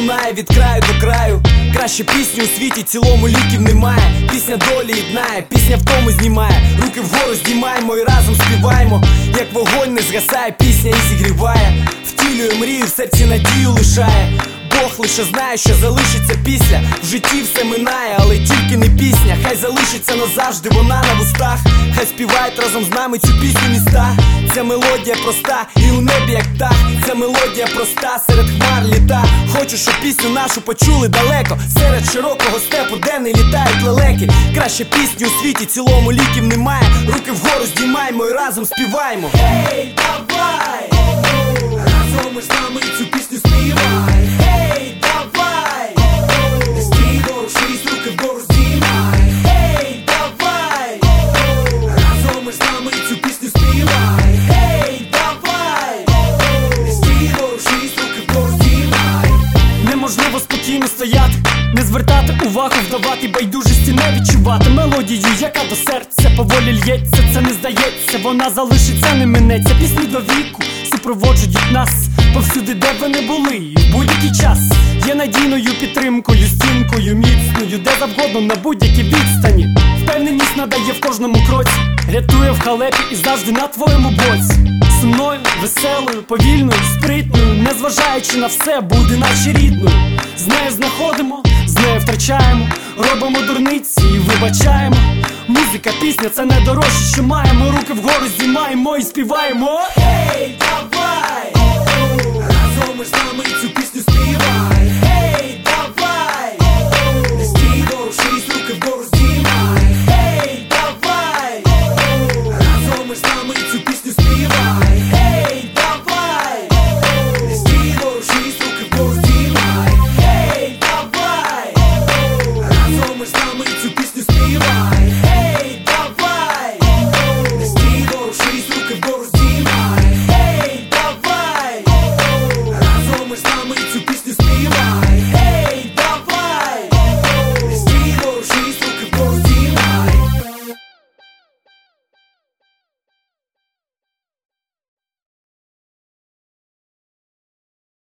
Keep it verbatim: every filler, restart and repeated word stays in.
лунає від краю до краю. Краще пісню у світі цілому ліків немає. Пісня долі єднає, пісня втому знімає. Руки вгору здіймаємо і разом співаємо. Як вогонь не згасає, пісня і зігріває. Втілює мрію, в серці надію лишає. Бог лише знає, що залишиться після. В житті все минає, але тільки не пісня. Хай залишиться назавжди вона на вустах. Хай співають разом з нами цю пісню міста. Ця мелодія проста і у небі як птах. Ця мелодія проста, серед хмар літа. Хочу, щоб пісню нашу почули далеко. Серед широкого степу, де не літають лелеки. Краще пісню у світі цілому ліків немає. Руки вгору здіймаємо і разом співаємо. Ей, давай! Разом із нами цю пісню співай. Ей, давай! Не стій, ворушись, руки вгору здіймай. Ей, давай! Разом із нами цю пісню співай. Ей, давай! Не стій, ворушись, руки вгору здіймай. Неможливо спокійно стояти, не звертати увагу, вдавати байдужості, не відчувати мелодію, яка до серця поволі л'ється. Це не здається, вона залишиться, не минеться. Пісні до віку супроводжують нас повсюди, де ви не були, в будь-який час. Є надійною підтримкою, стінкою міцною, де завгодно, на будь-якій відстані. Впевненість надає в кожному кроці, рятує в халепі і завжди на твоєму боці. Сумною, веселою, повільною, спритною, незважаючи на все, буде наче рідною. З нею знаходимо, з нею втрачаємо, робимо дурниці і вибачаємо. Музика, пісня — це найдорожче, що маємо. Руки вгору здіймаємо і співаємо. Ей, давай! Разом із нами цю